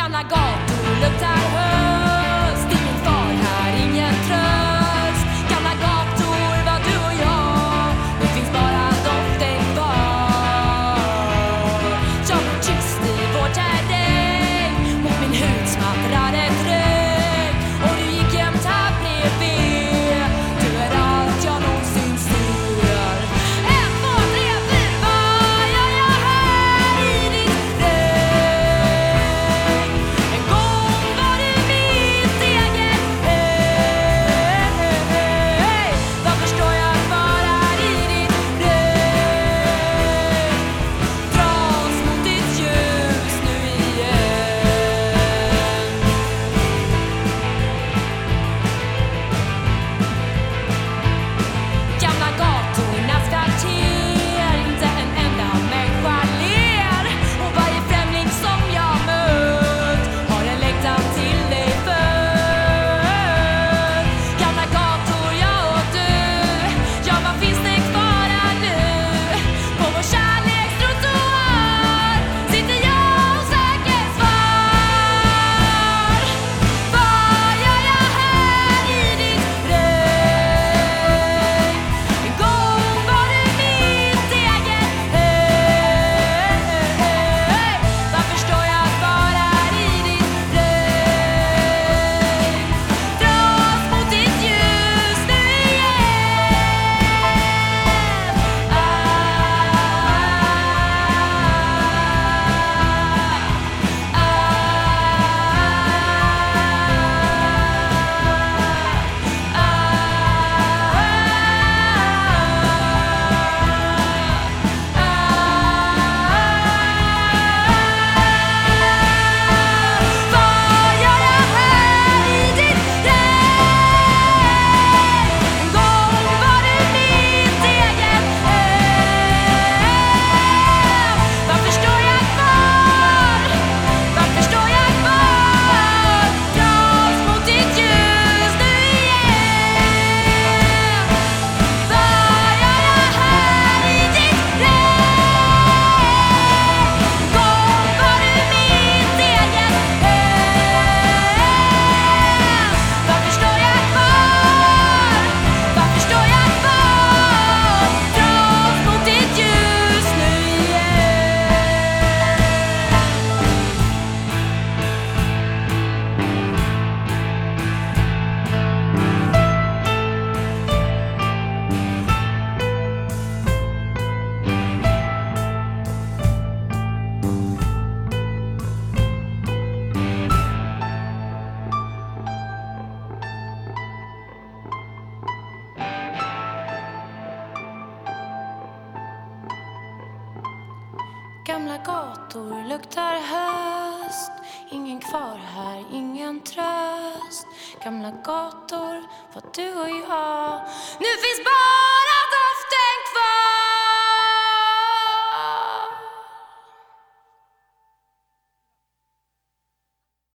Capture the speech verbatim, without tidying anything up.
Gamla gator luktar höst. Ingen far här, ingen tröst. Gamla gator var du och jag. Nu finns bara doften kvar. Jag var tyst i vår terräng. Mot min hud smattrade ett rök. Och du gick jämt här bredvid. Du är allt jag någonsin ser. Ett, två, tre, fyra. Vad gör jag här i ditt regn? En gång var du mitt eget hem. Varför står jag kvar här i ditt regn? Dras mot ditt ljus nu igen. Gamla gatornas kvarter, inte en enda människa ler. Och varje främling som jag mött har en längtan till dig för. Gamla gator, jag och du, ja vad finns det kvar här nu? På vår kärlekstrottoar sitter jag och söker svar. Vad gör jag här i ditt regn? En gång var du mitt eget hem. Varför står jag kvar här i ditt regn? Dras mot ditt ljus nu igen. Vad gör jag här i ditt regn? En gång var du mitt eget hem. Varför står jag kvar? Varför står jag kvar? Dras mot ditt ljus nu igen. Vad gör jag här i ditt regn? En gång var du mitt eget hem. Varför står jag kvar? Varför står jag kvar? Dras mot ditt ljus nu igen. Gamla gator luktar höst. Ingen kvar här, ingen tröst. Gamla gator var du och jag. Nu finns bara